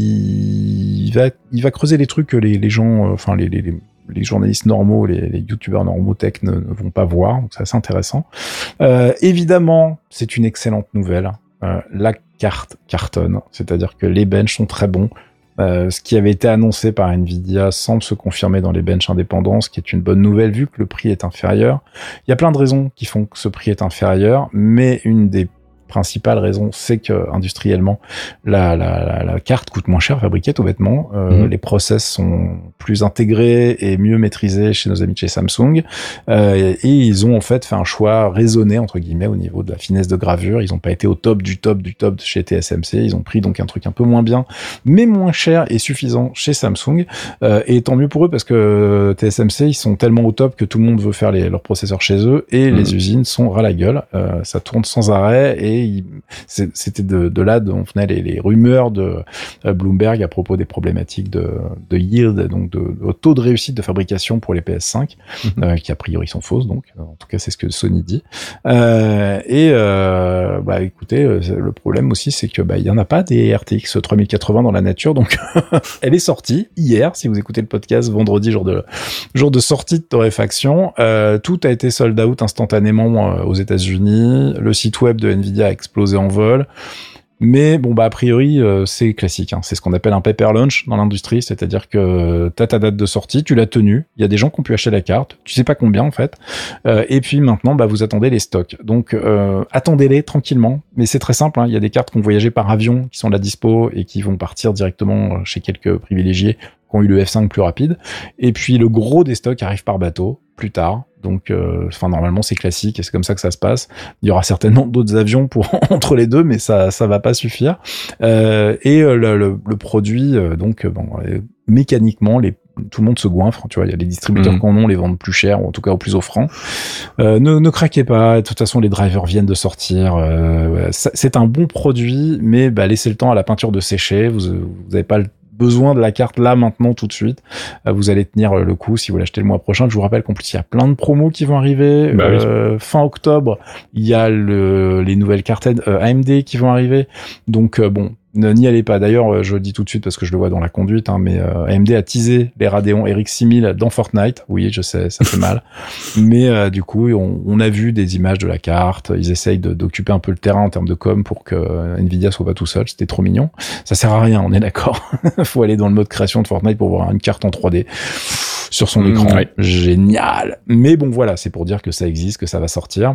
il, il va, il va creuser les trucs que les, les gens, enfin, les Les, les, les journalistes normaux, les, les youtubeurs normaux tech ne, ne vont pas voir, donc c'est assez intéressant. Euh, évidemment, c'est une excellente nouvelle. Euh, la carte cartonne, c'est-à-dire que les benches sont très bons. Euh, ce qui avait été annoncé par Nvidia semble se confirmer dans les benches indépendants, ce qui est une bonne nouvelle vu que le prix est inférieur. Il y a plein de raisons qui font que ce prix est inférieur, mais une des principale raison, c'est que industriellement, la, la, la, la carte coûte moins cher à fabriquer, tout bêtement. Euh, mmh. Les process sont plus intégrés et mieux maîtrisés chez nos amis de chez Samsung. Euh, et, et ils ont en fait fait un choix raisonné, entre guillemets, au niveau de la finesse de gravure. Ils n'ont pas été au top du top du top chez T S M C. Ils ont pris donc un truc un peu moins bien, mais moins cher et suffisant chez Samsung. Euh, et tant mieux pour eux parce que T S M C, ils sont tellement au top que tout le monde veut faire les, leurs processeurs chez eux et mmh. les usines sont ras la gueule. Euh, ça tourne sans arrêt et il, c'était de, de là dont venaient les, les rumeurs de euh, Bloomberg à propos des problématiques de, de yield, donc de, de taux de réussite de fabrication pour les P S cinq, mmh. euh, qui a priori sont fausses, donc en tout cas c'est ce que Sony dit. Euh, et euh, bah écoutez, le problème aussi c'est que bah il y en a pas des R T X trois mille quatre-vingts dans la nature, donc elle est sortie hier. Si vous écoutez le podcast vendredi, jour de jour de sortie de torréfaction, euh, tout a été sold out instantanément euh, aux États-Unis. Le site web de Nvidia a explosé en vol. Mais bon, bah a priori, euh, c'est classique. Hein. C'est ce qu'on appelle un paper launch dans l'industrie, c'est-à-dire que t'as ta date de sortie, tu l'as tenue. Il y a des gens qui ont pu acheter la carte, tu sais pas combien en fait. Euh, et puis maintenant, bah vous attendez les stocks. Donc euh, attendez-les tranquillement. Mais c'est très simple. Hein. Il y a des cartes qui ont voyagé par avion, qui sont là dispo et qui vont partir directement chez quelques privilégiés qui ont eu le F cinq plus rapide. Et puis le gros des stocks arrive par bateau plus tard. Donc, euh, enfin normalement c'est classique et c'est comme ça que ça se passe. Il y aura certainement d'autres avions pour entre les deux, mais ça ça va pas suffire. Euh, et euh, le, le, le produit, euh, donc bon, euh, mécaniquement les tout le monde se goinfre, tu vois, il y a les distributeurs mmh. qui en ont, les vendent plus cher, ou en tout cas au plus offrant. Euh, ne, ne craquez pas, de toute façon les drivers viennent de sortir, euh, c'est un bon produit, mais bah, laissez le temps à la peinture de sécher, vous vous avez pas le besoin de la carte là maintenant tout de suite, euh, vous allez tenir le coup si vous l'achetez le mois prochain. Je vous rappelle qu'en plus il y a plein de promos qui vont arriver, bah, euh, oui. fin octobre il y a le, les nouvelles cartes euh, A M D qui vont arriver, donc euh, bon, n'y allez pas. D'ailleurs, je le dis tout de suite parce que je le vois dans la conduite, hein, mais euh, A M D a teasé les Radeon R X six mille dans Fortnite. Oui, je sais, ça fait mal. Mais euh, du coup, on, on a vu des images de la carte. Ils essayent de, d'occuper un peu le terrain en termes de com pour que Nvidia soit pas tout seul. C'était trop mignon. Ça sert à rien, on est d'accord. Faut aller dans le mode création de Fortnite pour voir une carte en trois D. sur son mmh, écran. Ouais. Génial. Mais bon, voilà, c'est pour dire que ça existe, que ça va sortir.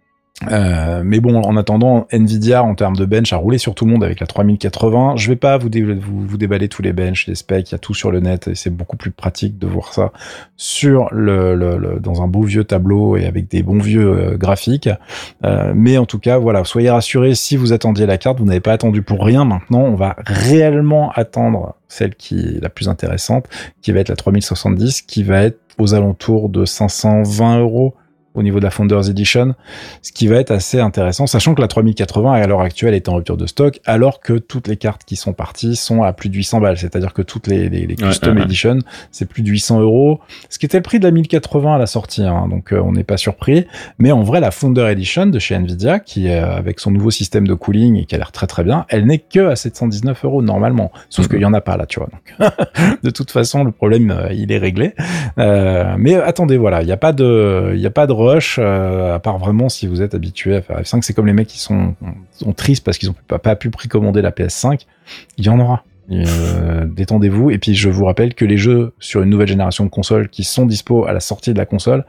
Euh, mais bon, en attendant, Nvidia en termes de bench a roulé sur tout le monde avec la trois mille quatre-vingts. Je vais pas vous, dé- vous, vous déballer tous les benches, les specs, il y a tout sur le net et c'est beaucoup plus pratique de voir ça sur le, le, le dans un beau vieux tableau et avec des bons vieux euh, graphiques. Euh, mais en tout cas, voilà, soyez rassurés, si vous attendiez la carte, vous n'avez pas attendu pour rien. Maintenant, on va réellement attendre celle qui est la plus intéressante, qui va être la trois mille soixante-dix, qui va être aux alentours de cinq cent vingt euros. Au niveau de la Founders Edition, ce qui va être assez intéressant, sachant que la trois mille quatre-vingts à l'heure actuelle est en rupture de stock, alors que toutes les cartes qui sont parties sont à plus de huit cents balles, c'est-à-dire que toutes les, les, les Custom ouais, ouais, Edition, c'est plus de huit cents euros, ce qui était le prix de la mille quatre-vingts à la sortie, hein, donc euh, on n'est pas surpris, mais en vrai la Founder Edition de chez Nvidia, qui est euh, avec son nouveau système de cooling et qui a l'air très très bien, elle n'est que à sept cent dix-neuf euros normalement, sauf mm-hmm. qu'il y en a pas là, tu vois, donc de toute façon le problème euh, il est réglé, euh, mais attendez, voilà, il y a pas de, il y a pas de rush, euh, à part vraiment si vous êtes habitué à faire F cinq, c'est comme les mecs qui sont, sont tristes parce qu'ils ont pas, pas pu précommander la P S cinq, il y en aura. Euh, détendez-vous, et puis je vous rappelle que les jeux sur une nouvelle génération de consoles qui sont dispo à la sortie de la console,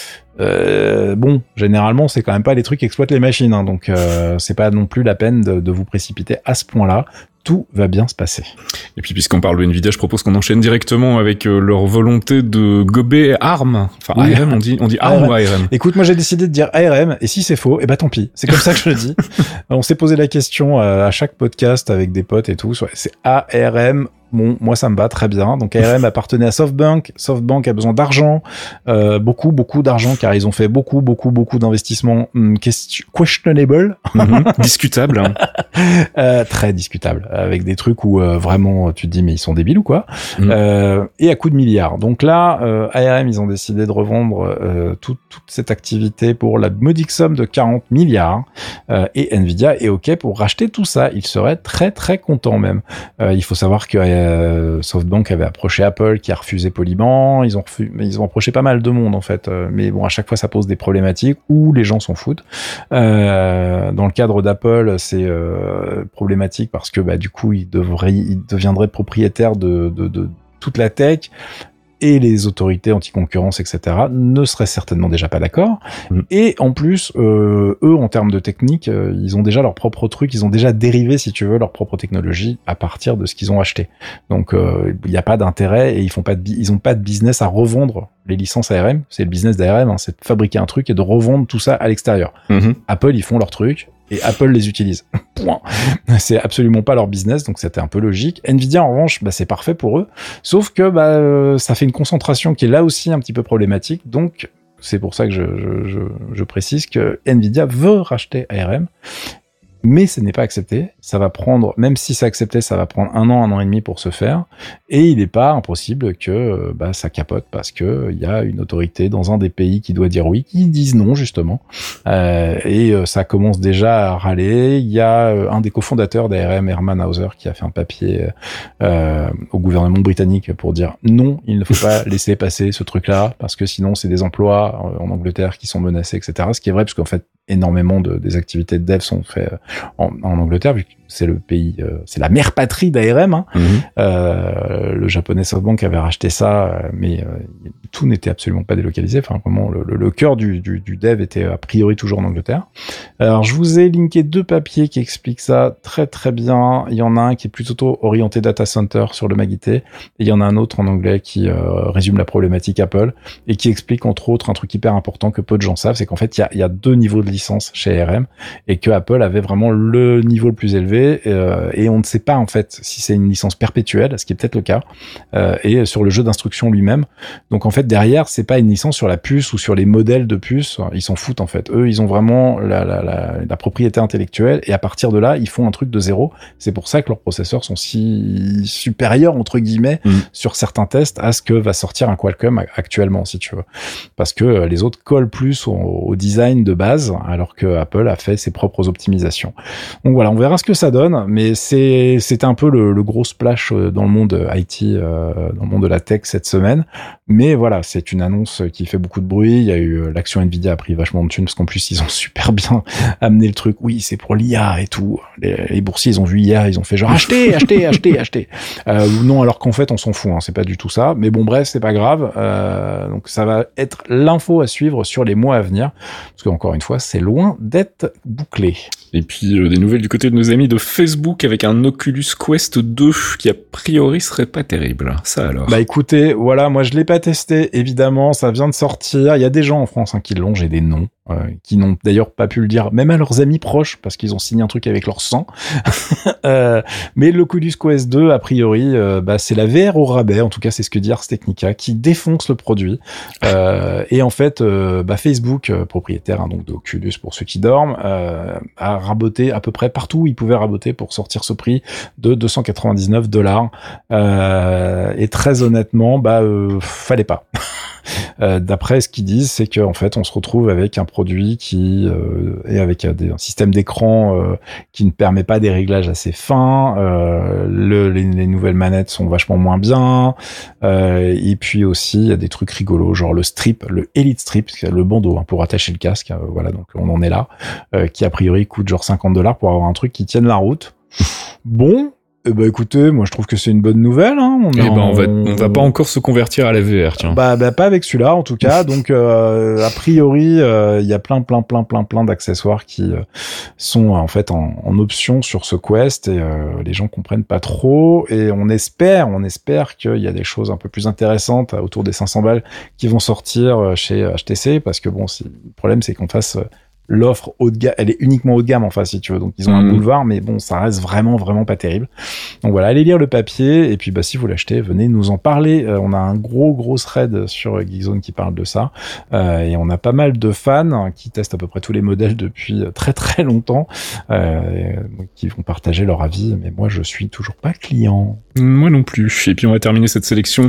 euh, bon, généralement c'est quand même pas les trucs qui exploitent les machines, hein, donc euh, c'est pas non plus la peine de, de vous précipiter à ce point-là. Tout va bien se passer. Et puis, puisqu'on parle de Nvidia, je propose qu'on enchaîne directement avec euh, leur volonté de gober A R M. Enfin, oui. A R M, on dit, on dit A R M, A R M ou A R M. Écoute, moi, j'ai décidé de dire A R M, et si c'est faux, eh ben, tant pis. C'est comme ça que je le dis. On s'est posé la question euh, à chaque podcast avec des potes et tout. C'est A R M. Bon, moi, ça me va très bien. Donc, A R M appartenait à SoftBank. SoftBank a besoin d'argent. Euh, beaucoup, beaucoup d'argent, car ils ont fait beaucoup, beaucoup, beaucoup d'investissements hum, question, questionable. Mm-hmm. Discutable. Hein. euh, très discutable. Avec des trucs où euh, vraiment, tu te dis, mais ils sont débiles ou quoi? Mm. Euh, et à coup de milliards. Donc là, euh, A R M, ils ont décidé de revendre euh, tout, toute cette activité pour la modique somme de quarante milliards. Euh, et Nvidia est OK pour racheter tout ça. Ils seraient très, très contents même. Euh, il faut savoir que Euh, SoftBank avait approché Apple qui a refusé poliment, ils ont refus... ils ont approché pas mal de monde en fait, euh, mais bon, à chaque fois ça pose des problématiques où les gens s'en foutent. Euh, dans le cadre d'Apple, c'est euh, problématique parce que bah du coup ils devraient, ils deviendraient propriétaires de, de, de toute la tech. Et les autorités anti-concurrence, et cetera, ne seraient certainement déjà pas d'accord. Mmh. Et en plus, euh, eux, en termes de technique, euh, ils ont déjà leur propre truc, ils ont déjà dérivé, si tu veux, leur propre technologie à partir de ce qu'ils ont acheté. Donc, il euh, n'y a pas d'intérêt et ils font pas de, bi- ils ont pas de business à revendre les licences A R M. C'est le business d'A R M, hein, c'est de fabriquer un truc et de revendre tout ça à l'extérieur. Mmh. Apple, ils font leur truc. Et Apple les utilise. Point. C'est absolument pas leur business, donc c'était un peu logique. Nvidia, en revanche, bah, c'est parfait pour eux. Sauf que bah, euh, ça fait une concentration qui est là aussi un petit peu problématique. Donc, c'est pour ça que je, je, je, je précise que Nvidia veut racheter A R M. Mais ce n'est pas accepté. Ça va prendre, même si c'est accepté, ça va prendre un an, un an et demi pour se faire. Et il n'est pas impossible que bah, ça capote parce que il y a une autorité dans un des pays qui doit dire oui, qui disent non justement. Euh, et euh, ça commence déjà à râler. Il y a euh, un des cofondateurs d'A R M, Herman Hauser, qui a fait un papier euh, au gouvernement britannique pour dire non, il ne faut pas laisser passer ce truc-là parce que sinon c'est des emplois en Angleterre qui sont menacés, et cetera. Ce qui est vrai parce qu'en fait énormément de des activités de dev sont faites en, en Angleterre, vu que c'est le pays, euh, c'est la mère patrie d'A R M. Hein. Mmh. Euh, le japonais SoftBank avait racheté ça, mais euh, tout n'était absolument pas délocalisé. Enfin, vraiment, le, le, le cœur du, du, du dev était a priori toujours en Angleterre. Alors, je vous ai linké deux papiers qui expliquent ça très très bien. Il y en a un qui est plutôt orienté data center sur le Magité, et il y en a un autre en anglais qui euh, résume la problématique Apple et qui explique entre autres un truc hyper important que peu de gens savent, c'est qu'en fait, il y a, il y a deux niveaux de licence chez A R M et que Apple avait vraiment le niveau le plus élevé. Euh, et on ne sait pas en fait si c'est une licence perpétuelle, ce qui est peut-être le cas, euh, et sur le jeu d'instruction lui-même. Donc en fait derrière c'est pas une licence sur la puce ou sur les modèles de puce, ils s'en foutent en fait. Eux ils ont vraiment la, la, la, la propriété intellectuelle et à partir de là ils font un truc de zéro. C'est pour ça que leurs processeurs sont si supérieurs entre guillemets mmh. sur certains tests à ce que va sortir un Qualcomm actuellement si tu veux, parce que les autres collent plus au, au design de base alors que Apple a fait ses propres optimisations. Donc voilà, on verra ce que ça ça donne, mais c'est c'était un peu le, le gros splash dans le monde I T, euh, dans le monde de la tech cette semaine. Mais voilà, c'est une annonce qui fait beaucoup de bruit. Il y a eu l'action Nvidia a pris vachement de thunes parce qu'en plus ils ont super bien amené le truc. Oui, c'est pour l'I A et tout. Les, les boursiers ils ont vu I A, ils ont fait genre achetez, achetez, achetez, achetez. Euh, non, alors qu'en fait on s'en fout. Hein, c'est pas du tout ça. Mais bon, bref, c'est pas grave. Euh, donc ça va être l'info à suivre sur les mois à venir parce qu'encore une fois, c'est loin d'être bouclé. Et puis euh, des nouvelles du côté de nos amis de Facebook avec un Oculus Quest deux qui a priori serait pas terrible. Ça alors. Bah écoutez, voilà, moi je l'ai pas testé, évidemment, ça vient de sortir. Il y a des gens en France hein, qui l'ont, j'ai des noms, euh, qui n'ont d'ailleurs pas pu le dire, même à leurs amis proches, parce qu'ils ont signé un truc avec leur sang. euh, mais l'Oculus Quest deux, a priori, euh, bah c'est la V R au rabais, en tout cas c'est ce que dit Ars Technica, qui défonce le produit. Euh, et en fait, euh, bah Facebook, euh, propriétaire hein, donc d'Oculus pour ceux qui dorment, euh, a raboté à peu près partout où il pouvait raboter pour sortir ce prix de deux cent quatre-vingt-dix-neuf dollars. Euh, et très honnêtement, bah euh, fallait pas. Euh, d'après ce qu'ils disent, c'est qu'en fait, on se retrouve avec un produit qui euh, est avec euh, des, un système d'écran euh, qui ne permet pas des réglages assez fins. Euh, le, les, les nouvelles manettes sont vachement moins bien. Euh, et puis aussi, il y a des trucs rigolos, genre le strip, le Elite Strip, le bandeau hein, pour attacher le casque. Euh, voilà, donc on en est là, euh, qui a priori coûte genre cinquante dollars pour avoir un truc qui tienne la route. Bon. Eh ben écoutez, moi je trouve que c'est une bonne nouvelle. Hein. On, eh ben on va on va pas encore se convertir à la V R, tiens. Bah, bah pas avec celui-là en tout cas. Donc euh, a priori, il euh, y a plein plein plein plein plein d'accessoires qui euh, sont en fait en, en option sur ce Quest et euh, les gens comprennent pas trop. Et on espère, on espère qu'il y a des choses un peu plus intéressantes autour des cinq cents balles qui vont sortir chez H T C parce que bon, si, le problème c'est qu'on fasse l'offre haut de gamme, elle est uniquement haut de gamme enfin si tu veux, donc ils ont mmh. un boulevard mais bon ça reste vraiment vraiment pas terrible. Donc voilà, allez lire le papier et puis bah si vous l'achetez, venez nous en parler. Euh, on a un gros gros thread sur Geekzone qui parle de ça euh, et on a pas mal de fans hein, qui testent à peu près tous les modèles depuis très très longtemps euh, et, qui vont partager leur avis, mais moi je suis toujours pas client. Moi non plus. Et puis on va terminer cette sélection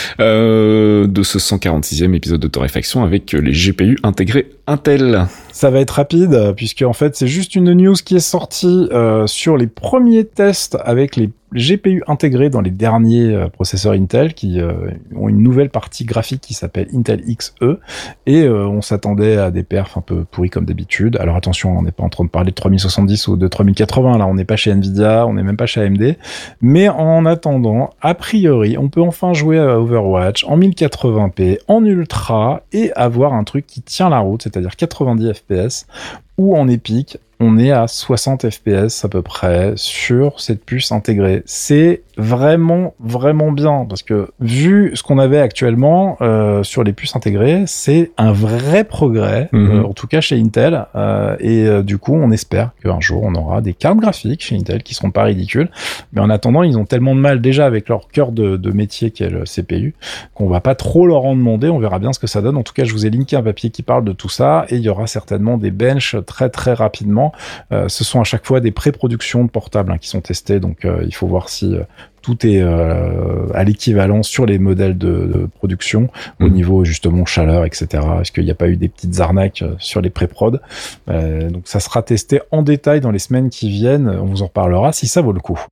euh, de ce cent quarante-sixième épisode de Torréfaction avec les G P U intégrés Intel. Ça va être rapide puisque en fait c'est juste une news qui est sortie euh, sur les premiers tests avec les G P U intégrés dans les derniers euh, processeurs Intel qui euh, ont une nouvelle partie graphique qui s'appelle Intel X E et euh, on s'attendait à des perfs un peu pourris comme d'habitude. Alors attention, on n'est pas en train de parler de trois mille soixante-dix ou de trois mille quatre-vingts, là on n'est pas chez Nvidia, on n'est même pas chez A M D, mais en attendant, a priori, on peut enfin jouer à Overwatch en mille quatre-vingts p, en ultra et avoir un truc qui tient la route, c'est-à-dire quatre-vingt-dix F P S ou en épique. On est à soixante F P S à peu près sur cette puce intégrée. C'est vraiment, vraiment bien parce que vu ce qu'on avait actuellement euh, sur les puces intégrées, c'est un vrai progrès, mmh. euh, en tout cas chez Intel. Euh, et euh, du coup, on espère qu'un jour, on aura des cartes graphiques chez Intel qui seront pas ridicules. Mais en attendant, ils ont tellement de mal déjà avec leur cœur de, de métier qui est le C P U qu'on va pas trop leur en demander. On verra bien ce que ça donne. En tout cas, je vous ai linké un papier qui parle de tout ça et il y aura certainement des benches très, très rapidement. Euh, ce sont à chaque fois des pré-productions de portables hein, qui sont testées, donc euh, il faut voir si euh, tout est euh, à l'équivalent sur les modèles de, de production mmh. au niveau justement chaleur, et cetera. Est-ce qu'il n'y a pas eu des petites arnaques euh, sur les pré-prod euh, donc ça sera testé en détail dans les semaines qui viennent. On vous en reparlera si ça vaut le coup.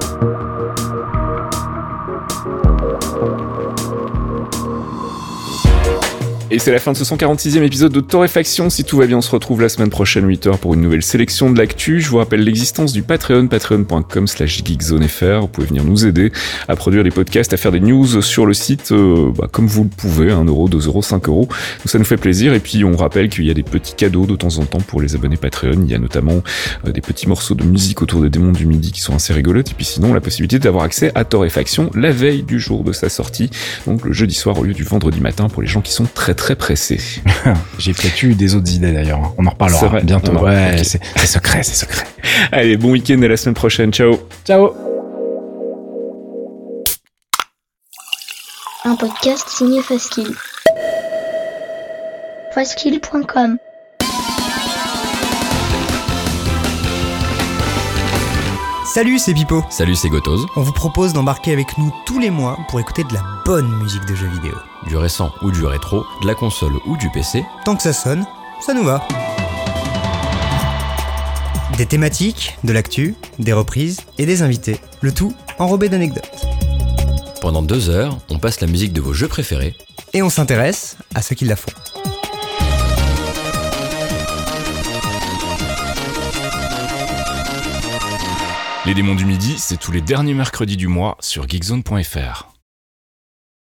Et c'est la fin de ce cent quarante-sixième épisode de Torréfaction. Si tout va bien, on se retrouve la semaine prochaine, huit heures, pour une nouvelle sélection de l'actu. Je vous rappelle l'existence du Patreon, patreon.com slash geekzonefr. Vous pouvez venir nous aider à produire des podcasts, à faire des news sur le site, euh, bah, comme vous le pouvez, un euro, deux euros, cinq euros. Donc ça nous fait plaisir. Et puis, on rappelle qu'il y a des petits cadeaux de temps en temps pour les abonnés Patreon. Il y a notamment euh, des petits morceaux de musique autour des démons du midi qui sont assez rigolotes. Et puis sinon, la possibilité d'avoir accès à Torréfaction la veille du jour de sa sortie. Donc le jeudi soir au lieu du vendredi matin pour les gens qui sont très très pressé. J'ai peut-être eu des autres idées d'ailleurs. On en reparlera bientôt. Non, ouais, okay. c'est, c'est secret, c'est secret. Allez, bon week-end et à la semaine prochaine. Ciao. Ciao. Un podcast signé Faskill. Faskill point com. Salut, c'est Pipo. Salut, c'est Gotoz. On vous propose d'embarquer avec nous tous les mois pour écouter de la bonne musique de jeux vidéo. Du récent ou du rétro, de la console ou du P C. Tant que ça sonne, ça nous va. Des thématiques, de l'actu, des reprises et des invités. Le tout enrobé d'anecdotes. Pendant deux heures, on passe la musique de vos jeux préférés. Et on s'intéresse à ceux qui la font. Les démons du midi, c'est tous les derniers mercredis du mois sur geekzone point f r.